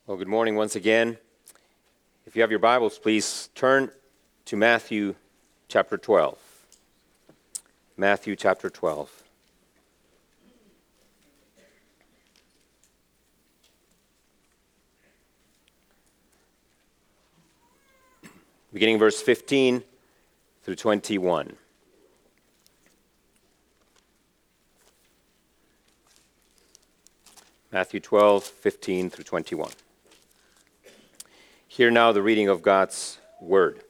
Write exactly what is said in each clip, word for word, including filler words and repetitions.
Well, good morning once again. If you have your Bibles, please turn to Matthew chapter twelve. Matthew chapter twelve. Beginning verse fifteen through twenty-one. Matthew twelve, fifteen through twenty-one. Hear now the reading of God's word.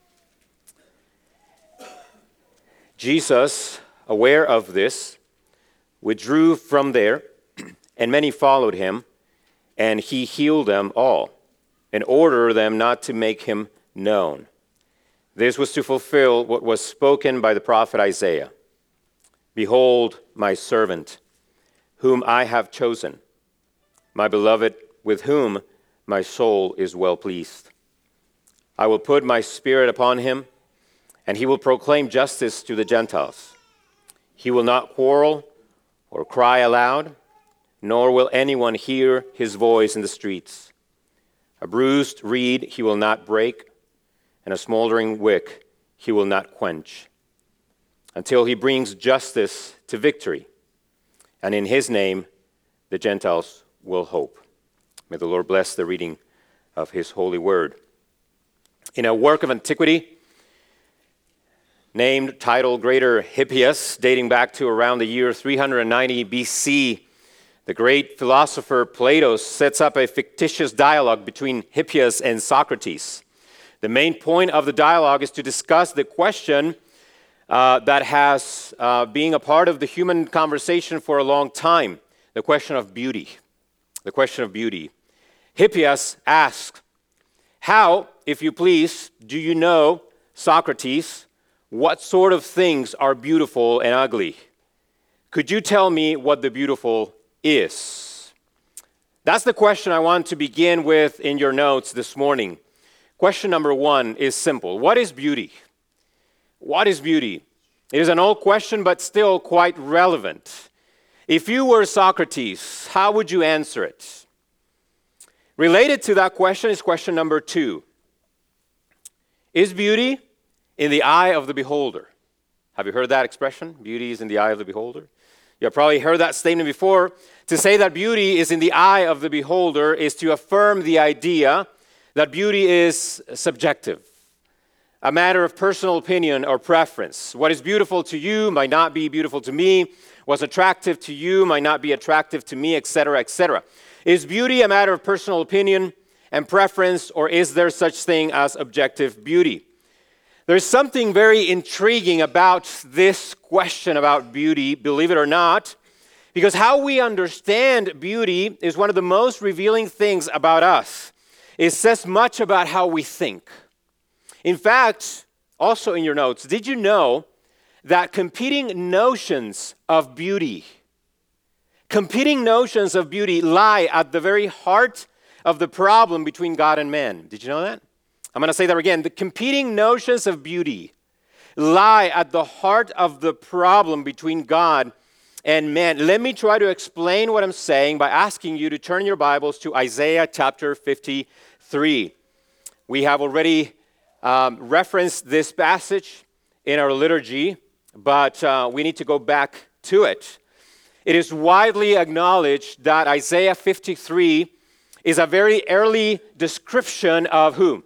Jesus, aware of this, withdrew from there, and many followed him, and he healed them all, and ordered them not to make him known. This was to fulfill what was spoken by the prophet Isaiah. Behold, my servant, whom I have chosen, my beloved, with whom my soul is well pleased. I will put my spirit upon him, and he will proclaim justice to the Gentiles. He will not quarrel or cry aloud, nor will anyone hear his voice in the streets. A bruised reed he will not break, and a smoldering wick he will not quench, until he brings justice to victory. And in his name the Gentiles will hope. May the Lord bless the reading of his holy word. In a work of antiquity named, titled Greater Hippias, dating back to around the year three hundred ninety B C, the great philosopher Plato sets up a fictitious dialogue between Hippias and Socrates. The main point of the dialogue is to discuss the question uh, that has uh, been a part of the human conversation for a long time, the question of beauty. The question of beauty. Hippias asks, how, if you please, do you know, Socrates, what sort of things are beautiful and ugly? Could you tell me what the beautiful is? That's the question I want to begin with in your notes this morning. Question number one is simple. What is beauty? What is beauty? It is an old question, but still quite relevant. If you were Socrates, how would you answer it? Related to that question is question number two. Is beauty in the eye of the beholder? Have you heard that expression? Beauty is in the eye of the beholder. You have probably heard that statement before. To say that beauty is in the eye of the beholder is to affirm the idea that beauty is subjective, a matter of personal opinion or preference. What is beautiful to you might not be beautiful to me. What's attractive to you might not be attractive to me, et cetera, et cetera. Is beauty a matter of personal opinion and preference, or is there such thing as objective beauty? There's something very intriguing about this question about beauty, believe it or not, because how we understand beauty is one of the most revealing things about us. It says much about how we think. In fact, also in your notes, did you know that competing notions of beauty, competing notions of beauty lie at the very heart of the problem between God and man? Did you know that? I'm going to say that again. The competing notions of beauty lie at the heart of the problem between God and man. Let me try to explain what I'm saying by asking you to turn your Bibles to Isaiah chapter fifty-three. We have already um, referenced this passage in our liturgy, but uh, we need to go back to it. It is widely acknowledged that Isaiah fifty-three is a very early description of whom?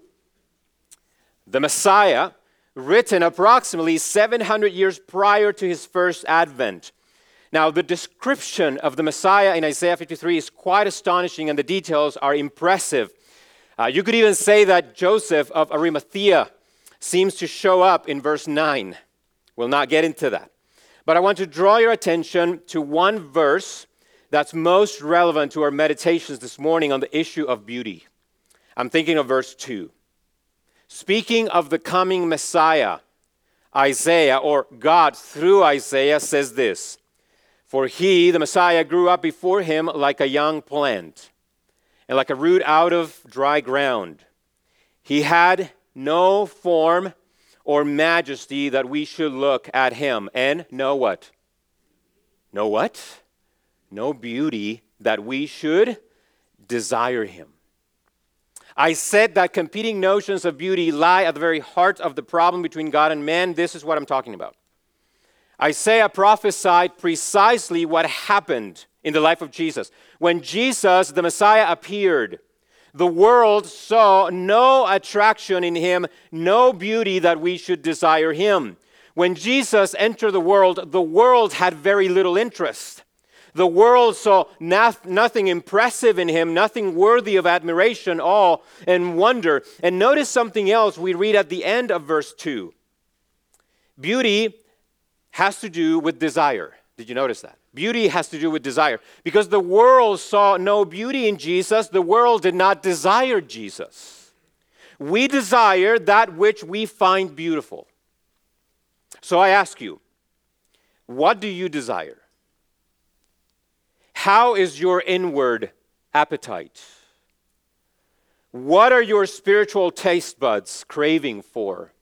The Messiah, written approximately seven hundred years prior to his first advent. Now, the description of the Messiah in Isaiah fifty-three is quite astonishing, and the details are impressive. Uh, you could even say that Joseph of Arimathea seems to show up in verse nine. We'll not get into that. But I want to draw your attention to one verse that's most relevant to our meditations this morning on the issue of beauty. I'm thinking of verse two. Speaking of the coming Messiah, Isaiah, or God through Isaiah, says this: For he, the Messiah, grew up before him like a young plant, and like a root out of dry ground. He had no form or majesty that we should look at him, and no what? No what? No beauty that we should desire him. I said that competing notions of beauty lie at the very heart of the problem between God and man. This is what I'm talking about. Isaiah prophesied precisely what happened in the life of Jesus. When Jesus, the Messiah, appeared, the world saw no attraction in him, no beauty that we should desire him. When Jesus entered the world, the world had very little interest. The world saw noth- nothing impressive in him, nothing worthy of admiration, awe, and wonder. And notice something else we read at the end of verse two. Beauty has to do with desire. Did you notice that? Beauty has to do with desire. Because the world saw no beauty in Jesus, the world did not desire Jesus. We desire that which we find beautiful. So I ask you, what do you desire? How is your inward appetite? What are your spiritual taste buds craving for?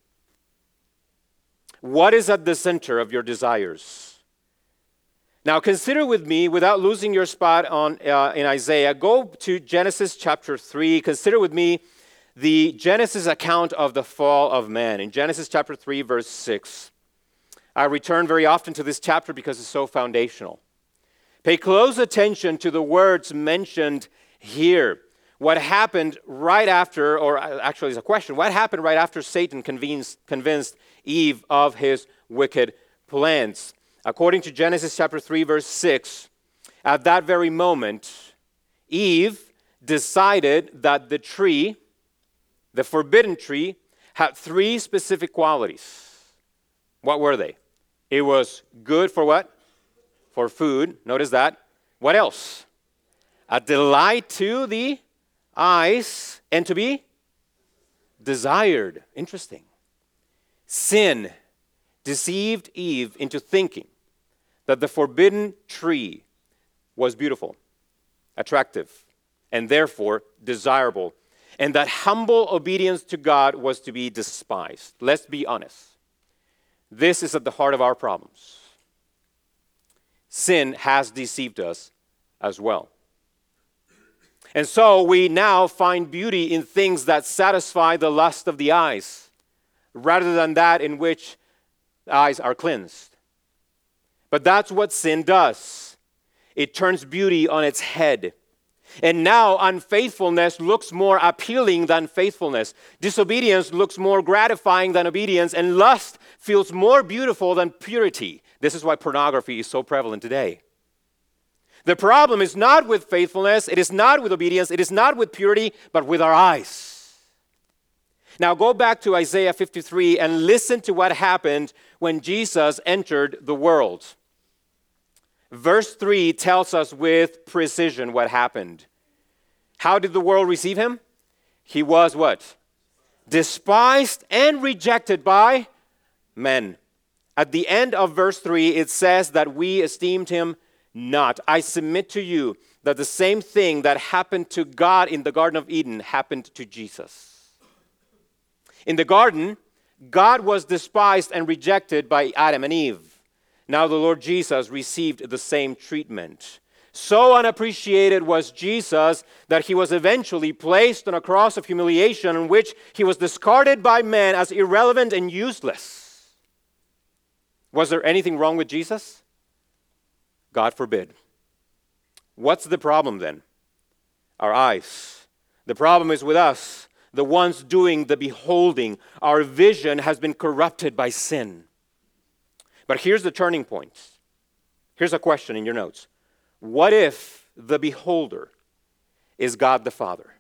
What is at the center of your desires? Now consider with me, without losing your spot on uh, in Isaiah, go to Genesis chapter three. Consider with me the Genesis account of the fall of man. In Genesis chapter three, verse six. I return very often to this chapter because it's so foundational. Pay close attention to the words mentioned here. What happened right after, or actually it's a question, what happened right after Satan convinced, convinced Eve of his wicked plans? According to Genesis chapter three, verse six, at that very moment, Eve decided that the tree, the forbidden tree, had three specific qualities. What were they? It was good for what? For food. Notice that. What else? A delight to the eyes and to be desired. Interesting. Sin deceived Eve into thinking that the forbidden tree was beautiful, attractive, and therefore desirable, and that humble obedience to God was to be despised. Let's be honest. This is at the heart of our problems. Sin has deceived us as well. And so we now find beauty in things that satisfy the lust of the eyes, rather than that in which the eyes are cleansed. But that's what sin does. It turns beauty on its head. And now unfaithfulness looks more appealing than faithfulness. Disobedience looks more gratifying than obedience. And lust feels more beautiful than purity. This is why pornography is so prevalent today. The problem is not with faithfulness, it is not with obedience, it is not with purity, but with our eyes. Now go back to Isaiah fifty-three and listen to what happened when Jesus entered the world. Verse three tells us with precision what happened. How did the world receive him? He was what? Despised and rejected by men. At the end of verse three, it says that we esteemed him not. I submit to you that the same thing that happened to God in the Garden of Eden happened to Jesus. In the garden, God was despised and rejected by Adam and Eve. Now the Lord Jesus received the same treatment. So unappreciated was Jesus that he was eventually placed on a cross of humiliation in which he was discarded by men as irrelevant and useless. Was there anything wrong with Jesus? God forbid. What's the problem then? Our eyes. The problem is with us, the ones doing the beholding. Our vision has been corrupted by sin. But here's the turning point. Here's a question in your notes. What if the beholder is God the Father?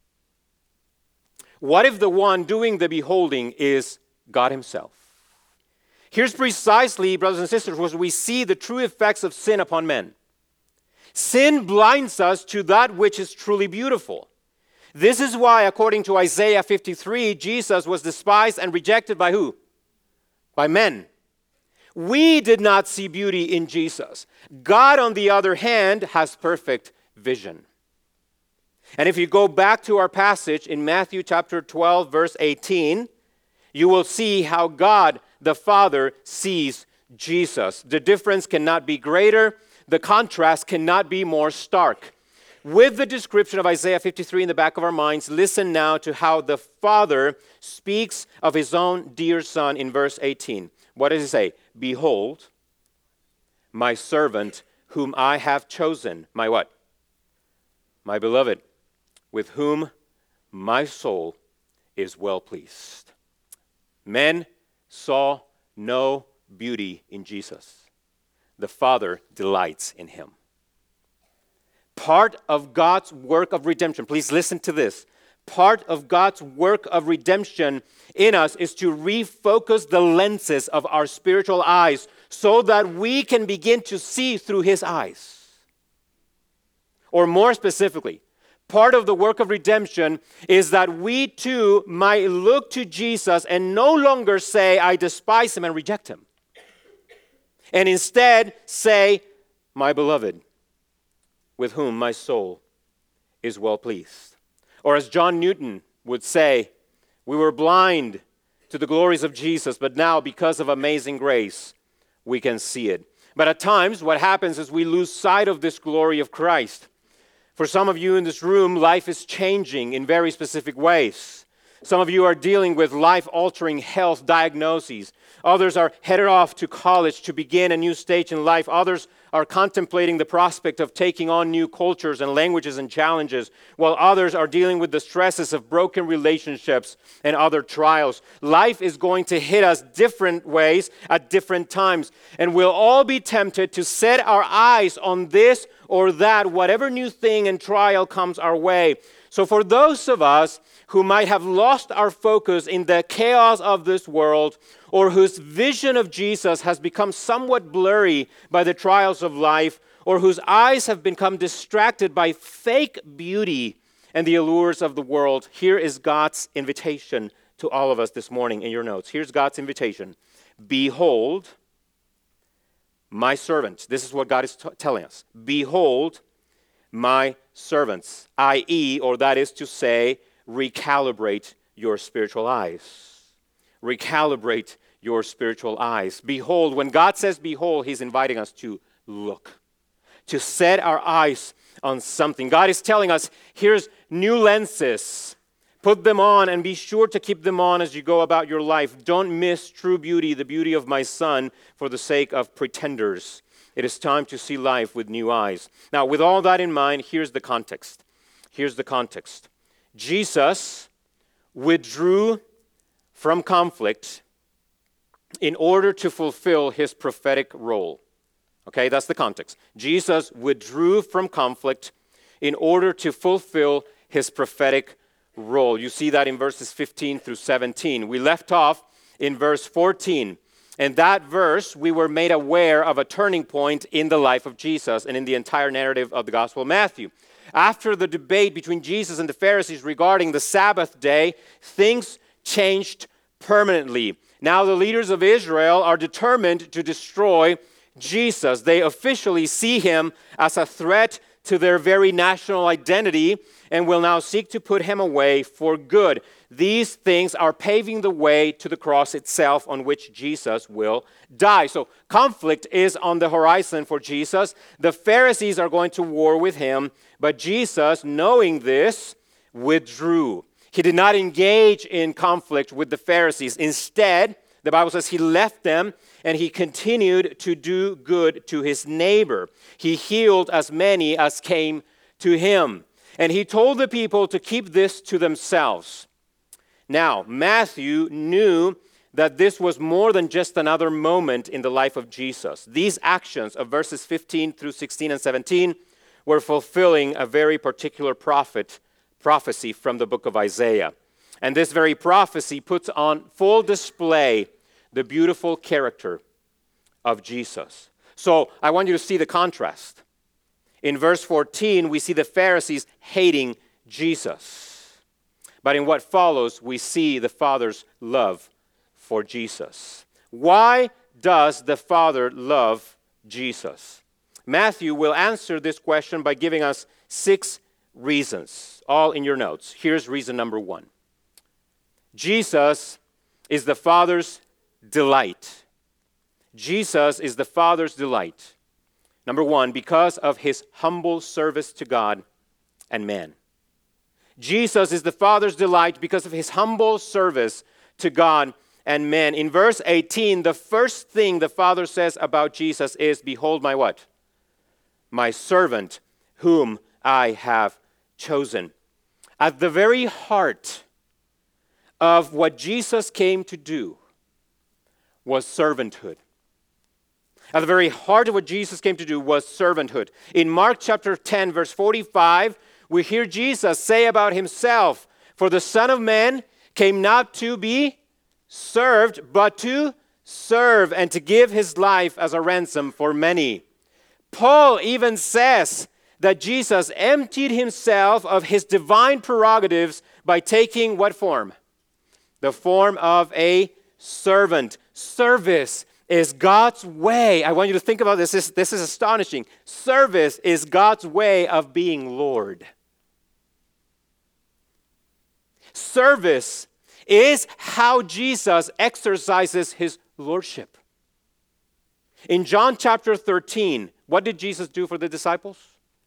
What if the one doing the beholding is God himself? Here's precisely, brothers and sisters, where we see the true effects of sin upon men. Sin blinds us to that which is truly beautiful. This is why, according to Isaiah fifty-three, Jesus was despised and rejected by who? By men. We did not see beauty in Jesus. God, on the other hand, has perfect vision. And if you go back to our passage in Matthew chapter twelve, verse eighteen, you will see how God the Father sees Jesus. The difference cannot be greater. The contrast cannot be more stark. with the description of Isaiah fifty-three in the back of our minds, listen now to how the Father speaks of his own dear Son in verse eighteen. What does he say? Behold, my servant whom I have chosen. My what? My beloved, with whom my soul is well pleased. Men saw no beauty in Jesus. The Father delights in him. Part of God's work of redemption, please listen to this. Part of God's work of redemption in us is to refocus the lenses of our spiritual eyes so that we can begin to see through his eyes. Or more specifically, part of the work of redemption is that we too might look to Jesus and no longer say, I despise him and reject him. And instead say, my beloved, with whom my soul is well pleased. Or as John Newton would say, we were blind to the glories of Jesus, but now because of amazing grace, we can see it. But at times, what happens is we lose sight of this glory of Christ. For some of you in this room, life is changing in very specific ways. Some of you are dealing with life-altering health diagnoses. Others are headed off to college to begin a new stage in life. Others are contemplating the prospect of taking on new cultures and languages and challenges, while others are dealing with the stresses of broken relationships and other trials. Life is going to hit us different ways at different times, and we'll all be tempted to set our eyes on this or that, whatever new thing and trial comes our way. So for those of us who might have lost our focus in the chaos of this world, or whose vision of Jesus has become somewhat blurry by the trials of life, or whose eyes have become distracted by fake beauty and the allures of the world, here is God's invitation to all of us this morning in your notes. Here's God's invitation. Behold, my servant. This is what God is t- telling us. Behold, my servants, that is, or that is to say, recalibrate your spiritual eyes. Recalibrate your spiritual eyes. Behold, when God says behold, he's inviting us to look, to set our eyes on something. God is telling us, here's new lenses. Put them on and be sure to keep them on as you go about your life. Don't miss true beauty, the beauty of my Son, for the sake of pretenders. It is time to see life with new eyes. Now, with all that in mind, here's the context. Here's the context. Jesus withdrew from conflict in order to fulfill his prophetic role. Okay, that's the context. Jesus withdrew from conflict in order to fulfill his prophetic role. You see that in verses fifteen through seventeen. We left off in verse fourteen. In that verse, we were made aware of a turning point in the life of Jesus and in the entire narrative of the Gospel of Matthew. After the debate between Jesus and the Pharisees regarding the Sabbath day, things changed permanently. Now the leaders of Israel are determined to destroy Jesus. They officially see him as a threat to their very national identity and will now seek to put him away for good. These things are paving the way to the cross itself on which Jesus will die. So conflict is on the horizon for Jesus. The Pharisees are going to war with him, but Jesus, knowing this, withdrew. He did not engage in conflict with the Pharisees. Instead, the Bible says he left them and he continued to do good to his neighbor. He healed as many as came to him. And he told the people to keep this to themselves. Now, Matthew knew that this was more than just another moment in the life of Jesus. These actions of verses fifteen through sixteen and seventeen were fulfilling a very particular prophet prophecy from the book of Isaiah. And this very prophecy puts on full display the beautiful character of Jesus. So I want you to see the contrast. In verse fourteen, we see the Pharisees hating Jesus. But in what follows, we see the Father's love for Jesus. Why does the Father love Jesus? Matthew will answer this question by giving us six reasons, all in your notes. Here's reason number one. Jesus is the Father's delight. Jesus is the Father's delight. Number one, because of his humble service to God and man. Jesus is the Father's delight because of his humble service to God and man. In verse eighteen, the first thing the Father says about Jesus is, behold my what? My servant whom I have chosen. At the very heart of what Jesus came to do was servanthood. At the very heart of what Jesus came to do was servanthood. In Mark chapter ten, verse forty-five, we hear Jesus say about himself, for the Son of Man came not to be served, but to serve and to give his life as a ransom for many. Paul even says that Jesus emptied himself of his divine prerogatives by taking what form? The form of a servant. Service is God's way. I want you to think about this. This, this is astonishing. Service is God's way of being Lord. Service is how Jesus exercises his lordship. In John chapter thirteen, what did Jesus do for the disciples?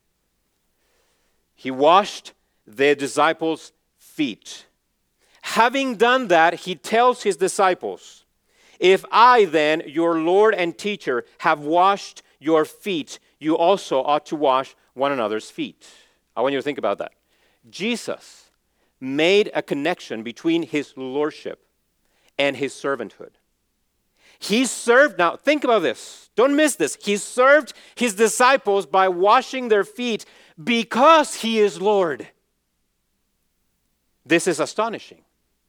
He washed the disciples' feet. Having done that, he tells his disciples, if I then, your Lord and teacher, have washed your feet, you also ought to wash one another's feet. I want you to think about that. Jesus made a connection between his lordship and his servanthood. He served, now think about this, don't miss this. He served his disciples by washing their feet because he is Lord. This is astonishing.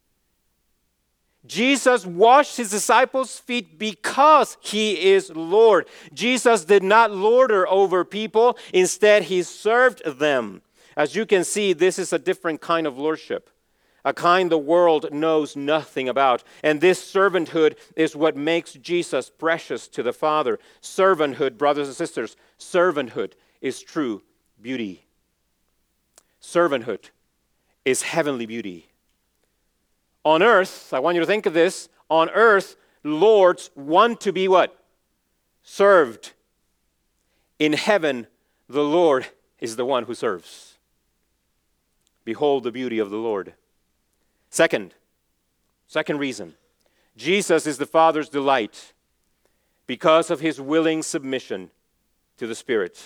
Jesus washed his disciples' feet because he is Lord. Jesus did not lord over people. Instead, he served them. As you can see, this is a different kind of lordship, a kind the world knows nothing about. And this servanthood is what makes Jesus precious to the Father. Servanthood, brothers and sisters, servanthood is true beauty. Servanthood is heavenly beauty. On earth, I want you to think of this, on earth, lords want to be what? Served. In heaven, the Lord is the one who serves. Behold the beauty of the Lord. Second, second reason, Jesus is the Father's delight because of his willing submission to the Spirit.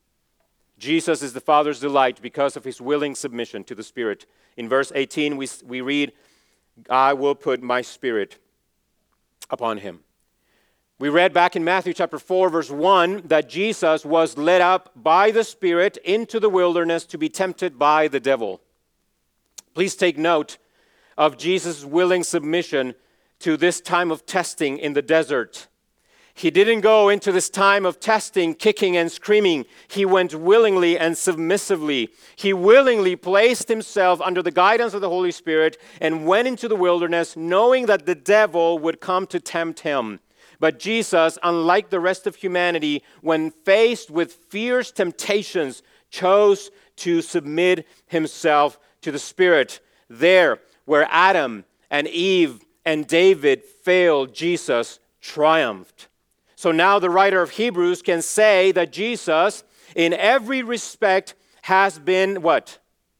Jesus is the Father's delight because of his willing submission to the Spirit. In verse eighteen, we, we read, I will put my Spirit upon him. We read back in Matthew chapter four, verse one, that Jesus was led up by the Spirit into the wilderness to be tempted by the devil. Please take note of Jesus' willing submission to this time of testing in the desert. He didn't go into this time of testing, kicking and screaming. He went willingly and submissively. He willingly placed himself under the guidance of the Holy Spirit and went into the wilderness knowing that the devil would come to tempt him. But Jesus, unlike the rest of humanity, when faced with fierce temptations, chose to submit himself to the Spirit. There, where Adam and Eve and David failed, Jesus triumphed. So now the writer of Hebrews can say that Jesus, in every respect, has been what?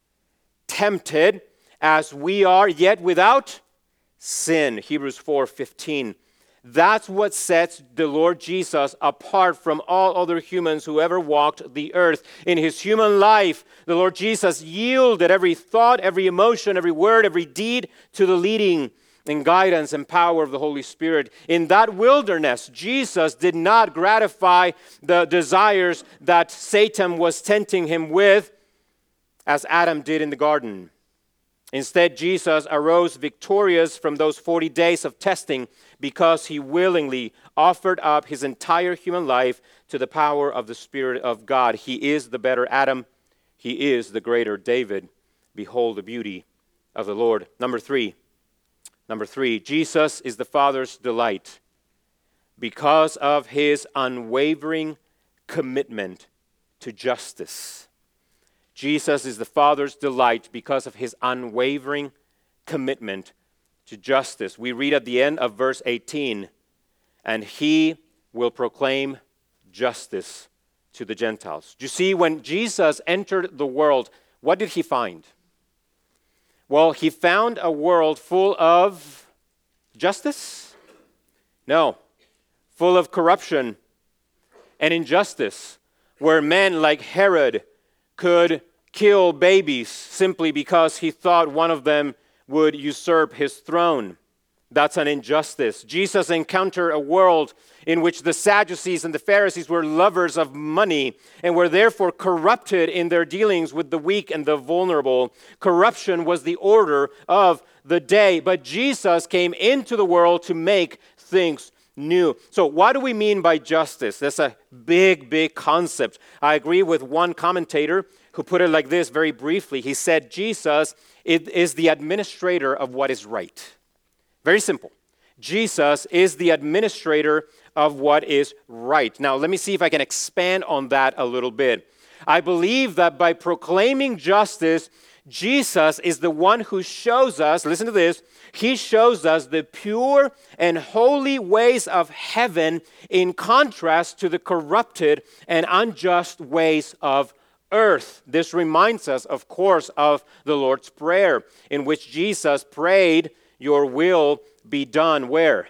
Tempted as we are, yet without sin. Hebrews four fifteen. That's what sets the Lord Jesus apart from all other humans who ever walked the earth. In his human life, the Lord Jesus yielded every thought, every emotion, every word, every deed to the leading and guidance and power of the Holy Spirit. In that wilderness, Jesus did not gratify the desires that Satan was tempting him with, as Adam did in the garden. Instead, Jesus arose victorious from those forty days of testing because he willingly offered up his entire human life to the power of the Spirit of God. He is the better Adam. He is the greater David. Behold the beauty of the Lord. Number three. Number three, Jesus is the Father's delight because of his unwavering commitment to justice. Jesus is the Father's delight because of his unwavering commitment to justice. We read at the end of verse eighteen, and he will proclaim justice to the Gentiles. You see, when Jesus entered the world, what did he find? Well, he found a world full of justice? No, full of corruption and injustice, where men like Herod could kill babies simply because he thought one of them would usurp his throne. That's an injustice. Jesus encountered a world in which the Sadducees and the Pharisees were lovers of money and were therefore corrupted in their dealings with the weak and the vulnerable. Corruption was the order of the day, but Jesus came into the world to make things new. So what do we mean by justice? That's a big, big concept. I agree with one commentator who put it like this very briefly. He said, Jesus is the administrator of what is right. Very simple. Jesus is the administrator of what is right. Now, let me see if I can expand on that a little bit. I believe that by proclaiming justice, Jesus is the one who shows us, listen to this, he shows us the pure and holy ways of heaven in contrast to the corrupted and unjust ways of earth. This reminds us, of course, of the Lord's Prayer, in which Jesus prayed, your will be done where?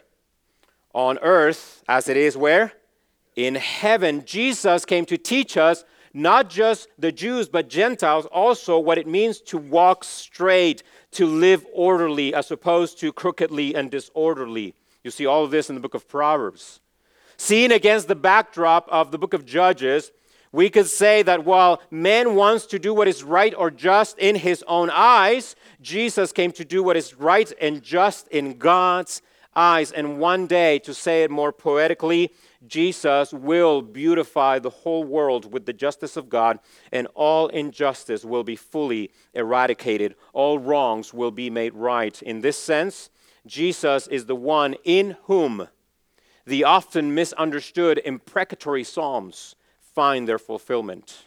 On earth as it is where? In heaven. Jesus came to teach us, not just the Jews, but Gentiles also, what it means to walk straight, to live orderly, as opposed to crookedly and disorderly. You see all of this in the book of Proverbs. Seen against the backdrop of the book of Judges, we could say that while man wants to do what is right or just in his own eyes, Jesus came to do what is right and just in God's eyes. And one day, to say it more poetically, Jesus will beautify the whole world with the justice of God, and all injustice will be fully eradicated. All wrongs will be made right. In this sense, Jesus is the one in whom the often misunderstood imprecatory Psalms find their fulfillment.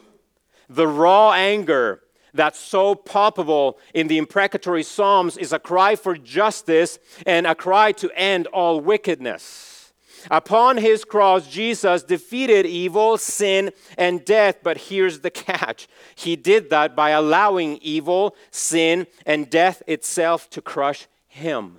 The raw anger that's so palpable in the imprecatory Psalms is a cry for justice and a cry to end all wickedness. Upon his cross, Jesus defeated evil, sin, and death. But here's the catch. He did that by allowing evil, sin, and death itself to crush him.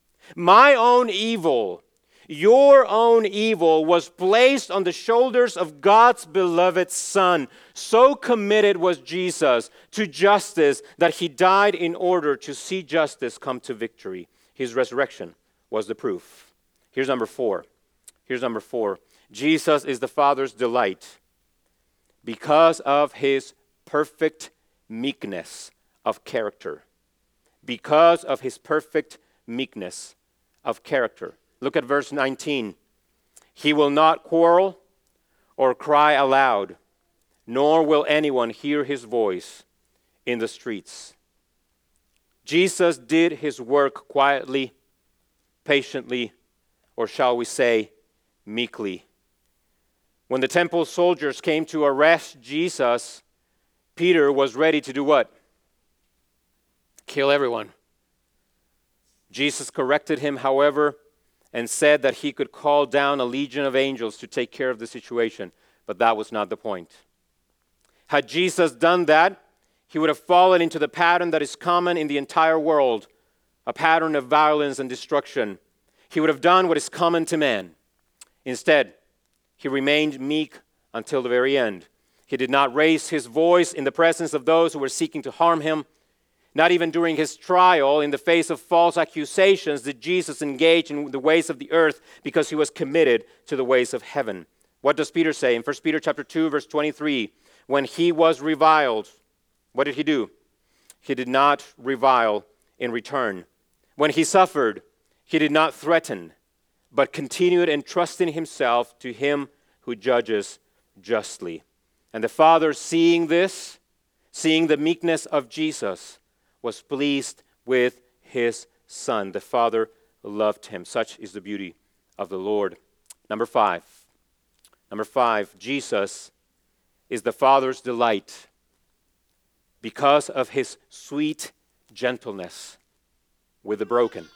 My own evil, your own evil was placed on the shoulders of God's beloved Son. So committed was Jesus to justice that he died in order to see justice come to victory. His resurrection was the proof. Here's number four. Here's number four. Jesus is the Father's delight because of his perfect meekness of character. Because of his perfect meekness of character. Look at verse nineteen. He will not quarrel or cry aloud, nor will anyone hear his voice in the streets. Jesus did his work quietly, patiently, or shall we say, meekly. When the temple soldiers came to arrest Jesus, Peter was ready to do what? Kill everyone. Jesus corrected him, however, and said that he could call down a legion of angels to take care of the situation. But that was not the point. Had Jesus done that, he would have fallen into the pattern that is common in the entire world, a pattern of violence and destruction. He would have done what is common to man. Instead, he remained meek until the very end. He did not raise his voice in the presence of those who were seeking to harm him. Not even during his trial, in the face of false accusations, did Jesus engage in the ways of the earth, because he was committed to the ways of heaven. What does Peter say in First Peter chapter two, verse twenty-three? When he was reviled, what did he do? He did not revile in return. When he suffered, he did not threaten, but continued entrusting himself to him who judges justly. And the Father, seeing this, seeing the meekness of Jesus, was pleased with his Son. The Father loved him. Such is the beauty of the Lord. Number five. Number five, Jesus is the Father's delight because of his sweet gentleness with the broken.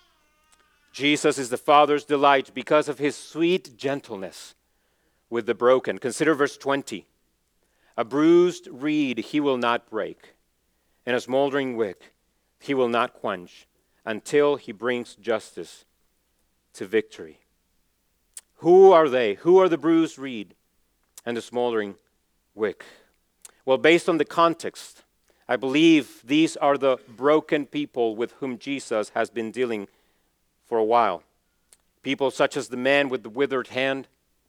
Jesus is the Father's delight because of his sweet gentleness with the broken. Consider verse twenty. A bruised reed he will not break, and a smoldering wick he will not quench until he brings justice to victory. Who are they? Who are the bruised reed and the smoldering wick? Well, based on the context, I believe these are the broken people with whom Jesus has been dealing for a while. People such as the man with the withered hand,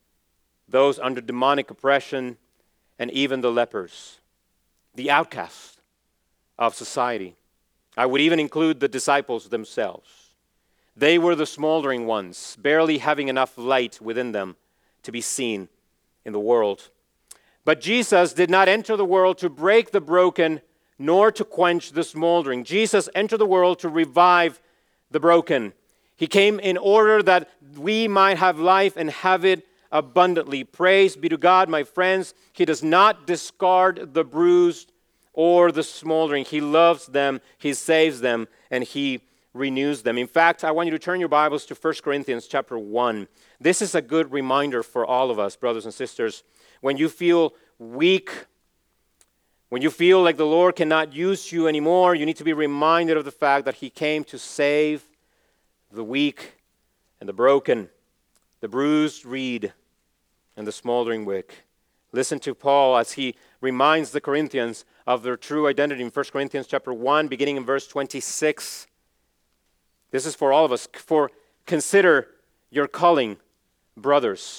those under demonic oppression, and even the lepers, the outcasts of society. I would even include the disciples themselves. They were the smoldering ones, barely having enough light within them to be seen in the world. But Jesus did not enter the world to break the broken, nor to quench the smoldering. Jesus entered the world to revive the broken. He came in order that we might have life and have it abundantly. Praise be to God, my friends. He does not discard the bruised or the smoldering. He loves them, He saves them, and He renews them. In fact, I want you to turn your Bibles to First Corinthians chapter one. This is a good reminder for all of us, brothers and sisters. When you feel weak, when you feel like the Lord cannot use you anymore, you need to be reminded of the fact that He came to save the weak and the broken, the bruised reed and the smoldering wick. Listen to Paul as he reminds the Corinthians of their true identity in First Corinthians chapter one, beginning in verse twenty-six. This is for all of us. For consider your calling, brothers.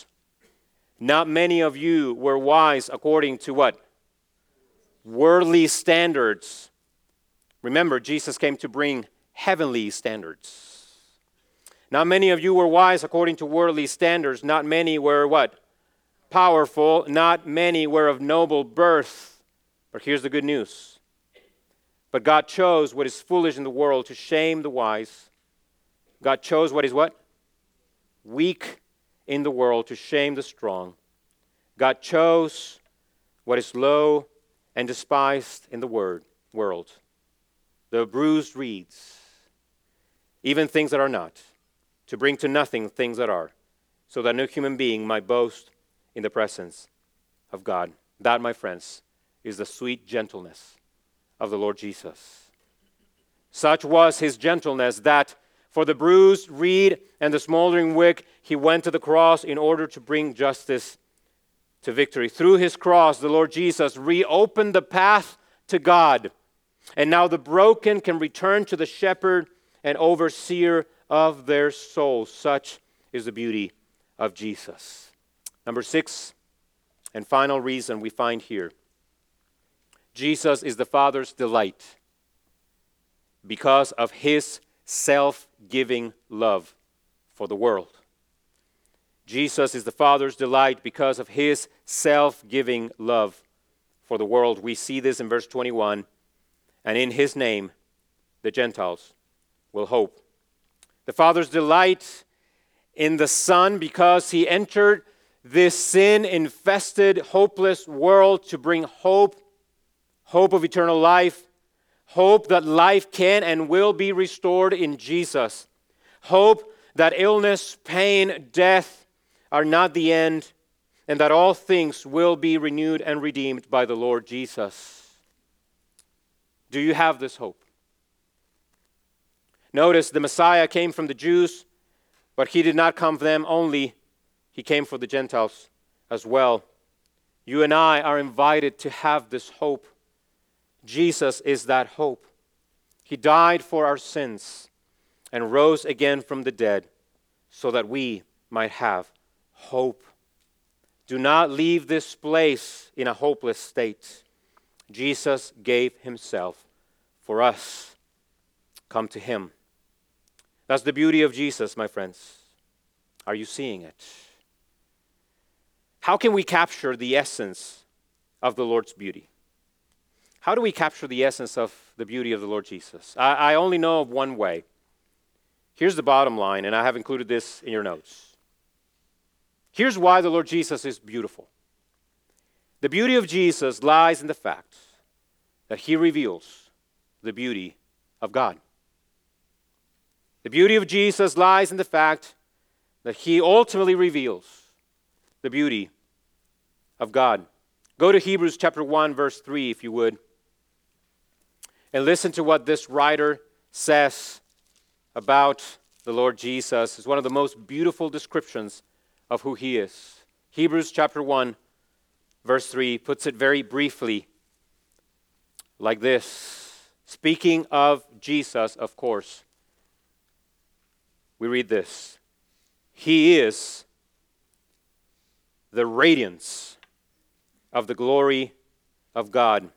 Not many of you were wise according to what? Worldly standards. Remember, Jesus came to bring heavenly standards. Not many of you were wise according to worldly standards. Not many were what? Powerful. Not many were of noble birth. But here's the good news. But God chose what is foolish in the world to shame the wise. God chose what is what? Weak in the world to shame the strong. God chose what is low and despised in the word, world. The bruised reeds, even things that are not, to bring to nothing things that are, so that no human being might boast in the presence of God. That, my friends, is the sweet gentleness of the Lord Jesus. Such was His gentleness that for the bruised reed and the smoldering wick, He went to the cross in order to bring justice to victory. Through His cross, the Lord Jesus reopened the path to God. And now the broken can return to the shepherd and overseer of their souls. Such is the beauty of Jesus. Number six, and final reason we find here. Jesus is the Father's delight because of His self-giving love for the world. Jesus is the Father's delight because of His self-giving love for the world. We see this in verse twenty-one. And in His name, the Gentiles will hope. The Father's delight in the Son because He entered this sin-infested, hopeless world to bring hope, hope of eternal life, hope that life can and will be restored in Jesus, hope that illness, pain, death are not the end, and that all things will be renewed and redeemed by the Lord Jesus. Do you have this hope? Notice the Messiah came from the Jews, but He did not come for them only. He came for the Gentiles as well. You and I are invited to have this hope. Jesus is that hope. He died for our sins and rose again from the dead so that we might have hope. Do not leave this place in a hopeless state. Jesus gave Himself for us. Come to Him. That's the beauty of Jesus, my friends. Are you seeing it? How can we capture the essence of the Lord's beauty? How do we capture the essence of the beauty of the Lord Jesus? I, I only know of one way. Here's the bottom line, and I have included this in your notes. Here's why the Lord Jesus is beautiful. The beauty of Jesus lies in the fact that He reveals the beauty of God. The beauty of Jesus lies in the fact that He ultimately reveals the beauty of God. Go to Hebrews chapter one, verse three, if you would, and listen to what this writer says about the Lord Jesus. It's one of the most beautiful descriptions of who he is. Hebrews chapter one, verse three puts it very briefly like this. Speaking of Jesus, of course, we read this. He is the radiance of the glory of God.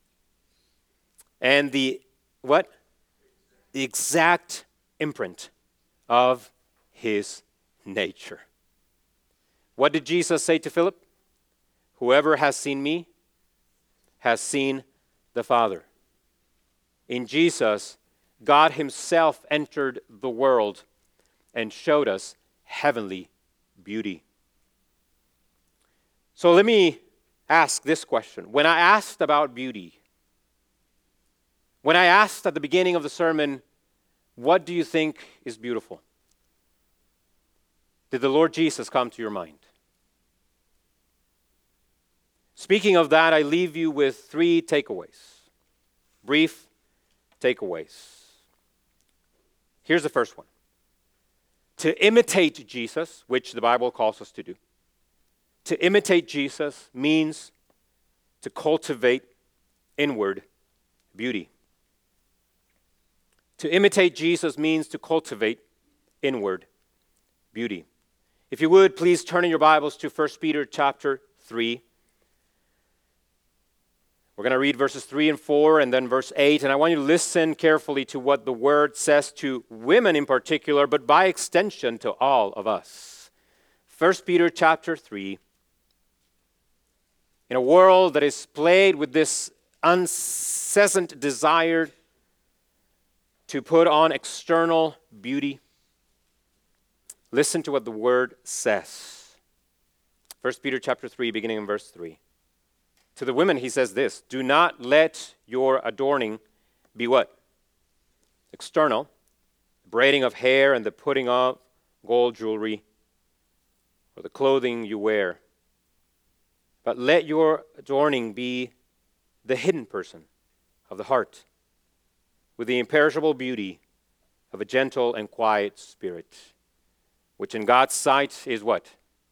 And the, what? The exact imprint of his nature. What did Jesus say to Philip? Whoever has seen me has seen the Father. In Jesus, God himself entered the world and showed us heavenly beauty. So let me ask this question. When I asked about beauty, when I asked at the beginning of the sermon, what do you think is beautiful? Did the Lord Jesus come to your mind? Speaking of that, I leave you with three takeaways. Brief takeaways. Here's the first one. To imitate Jesus, which the Bible calls us to do, to imitate Jesus means to cultivate inward beauty. To imitate Jesus means to cultivate inward beauty. If you would, please turn in your Bibles to First Peter chapter three. We're going to read verses three and four and then verse eight. And I want you to listen carefully to what the word says to women in particular, but by extension to all of us. First Peter chapter three. In a world that is plagued with this incessant desire to put on external beauty, listen to what the word says. First Peter chapter three, beginning in verse three. To the women he says this, do not let your adorning be what? External, the braiding of hair and the putting of gold jewelry, or the clothing you wear. But let your adorning be the hidden person of the heart, with the imperishable beauty of a gentle and quiet spirit, which in God's sight is what?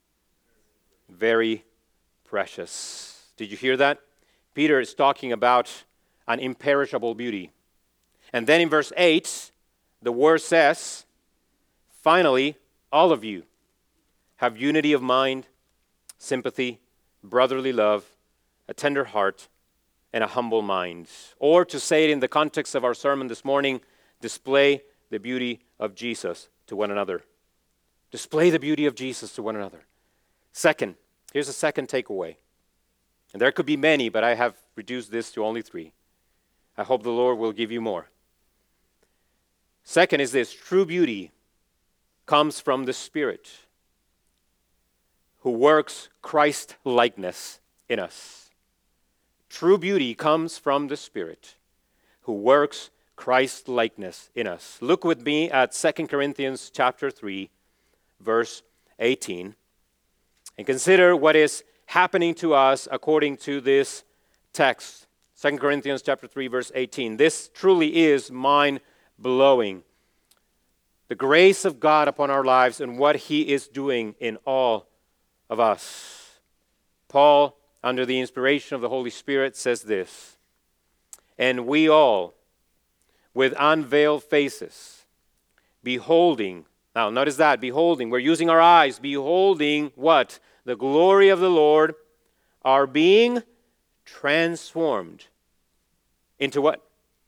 Very precious. Did you hear that? Peter is talking about an imperishable beauty. And then in verse eight, the word says, finally, all of you have unity of mind, sympathy, brotherly love, a tender heart, and a humble mind. Or to say it in the context of our sermon this morning, display the beauty of Jesus to one another. Display the beauty of Jesus to one another. Second, here's a second takeaway. And there could be many, but I have reduced this to only three. I hope the Lord will give you more. Second is this, true beauty comes from the Spirit who works Christ-likeness in us. True beauty comes from the Spirit who works Christ-likeness in us. Look with me at Second Corinthians chapter three, verse eighteen, and consider what is happening to us according to this text. Second Corinthians chapter three, verse eighteen. This truly is mind-blowing. The grace of God upon our lives and what He is doing in all of us. Paul, under the inspiration of the Holy Spirit, says this, and we all, with unveiled faces, beholding, now notice that, beholding, we're using our eyes, beholding what? The glory of the Lord, are being transformed into what?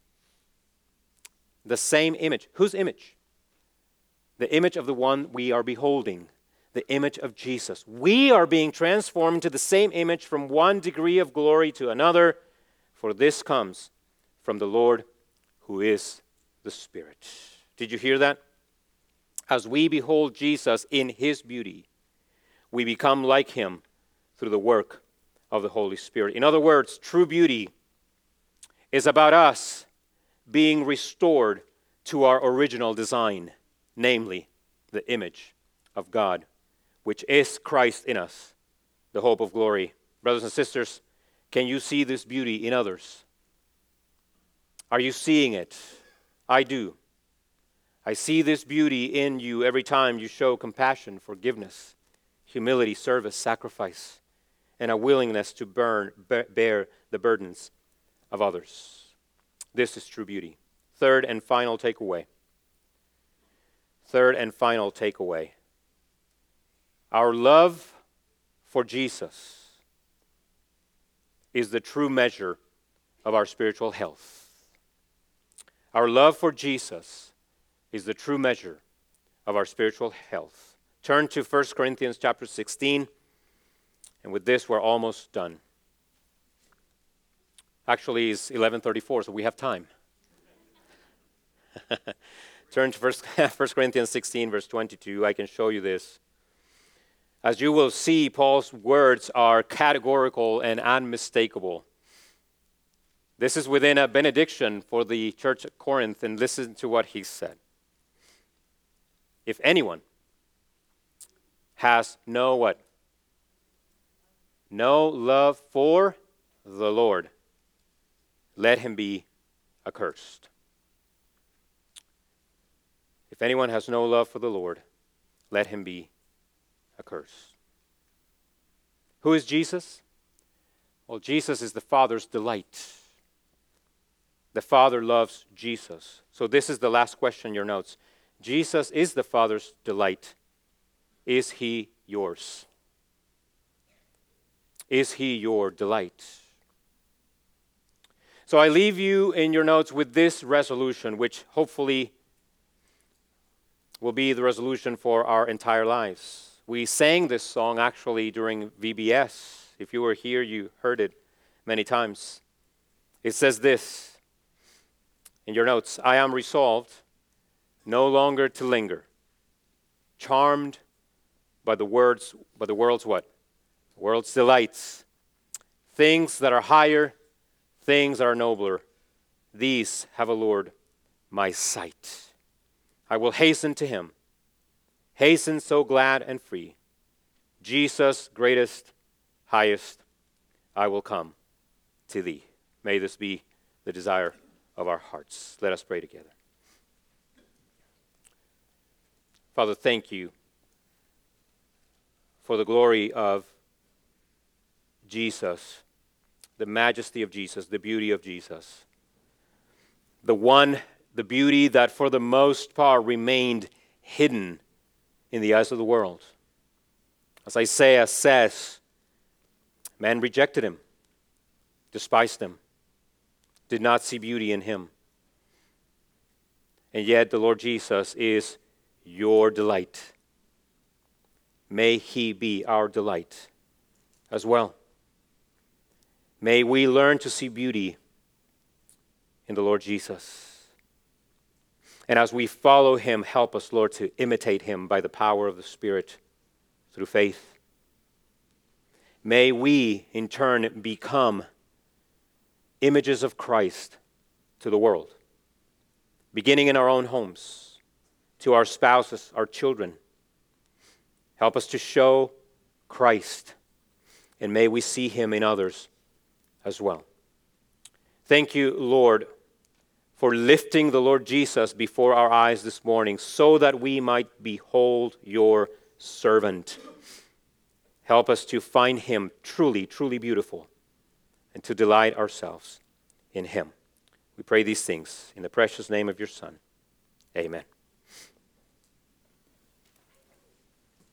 The same image. Whose image? The image of the one we are beholding. The image of Jesus. We are being transformed into the same image from one degree of glory to another, for this comes from the Lord who is the Spirit. Did you hear that? As we behold Jesus in His beauty, we become like Him through the work of the Holy Spirit. In other words, true beauty is about us being restored to our original design, namely the image of God, which is Christ in us, the hope of glory. Brothers and sisters, Can you see this beauty in others? Are you seeing it? I do. I see this beauty in you every time you show compassion, forgiveness, humility, service, sacrifice, and a willingness to burn, bear the burdens of others. This is true beauty. Third and final takeaway. Third and final takeaway. Our love for Jesus is the true measure of our spiritual health. Our love for Jesus is the true measure of our spiritual health. Turn to First Corinthians chapter sixteen, and with this we're almost done. Actually, it's eleven thirty-four, so we have time. Turn to First Corinthians sixteen, verse twenty-two. I can show you this. As you will see, Paul's words are categorical and unmistakable. This is within a benediction for the church at Corinth, and listen to what he said. If anyone has no what? No love for the Lord, let him be accursed. If anyone has no love for the Lord, let him be accursed. Who is Jesus? Well, Jesus is the Father's delight. The Father loves Jesus. So this is the last question in your notes. Jesus is the Father's delight. Is he yours? Is he your delight? So I leave you in your notes with this resolution, which hopefully will be the resolution for our entire lives. We sang this song actually during V B S. If you were here, you heard it many times. It says this in your notes: I am resolved no longer to linger, charmed by the words, by the world's what? The world's delights. Things that are higher, things that are nobler, these have allured my sight. I will hasten to him, hasten so glad and free. Jesus, greatest, highest, I will come to thee. May this be the desire of our hearts. Let us pray together. Father, thank you for the glory of Jesus, the majesty of Jesus, the beauty of Jesus. The one, the beauty that for the most part remained hidden in the eyes of the world. As Isaiah says, man rejected him, despised him, did not see beauty in him. And yet the Lord Jesus is your delight. May he be our delight as well. May we learn to see beauty in the Lord Jesus. And as we follow him, help us, Lord, to imitate him by the power of the Spirit through faith. May we, in turn, become images of Christ to the world, beginning in our own homes, to our spouses, our children. Help us to show Christ, and may we see him in others as well. Thank you, Lord, for lifting the Lord Jesus before our eyes this morning so that we might behold your servant. Help us to find him truly, truly beautiful and to delight ourselves in him. We pray these things in the precious name of your Son. Amen.